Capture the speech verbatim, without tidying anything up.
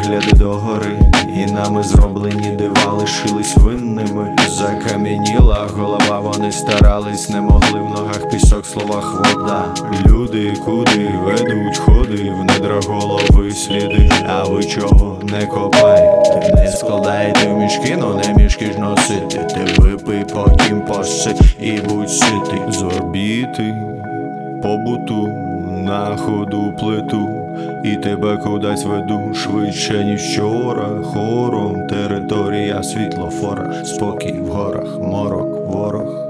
погляди догори, і нами зроблені дива лишились винними. Закам'яніла голова, вони старались, не могли, в ногах пісок, словах вода. Люди куди ведуть ходи, в недра голови сліди. А ви чого не копаєте, не складаєте в мішки, но не мішки ж носити. Ти випий, потім посидь і будь ситий. З орбіти побуту на ходу плиту, і тебе кудись веду швидше, ніж вчора. Хором територія світлофора, спокій в горах, морок, ворог.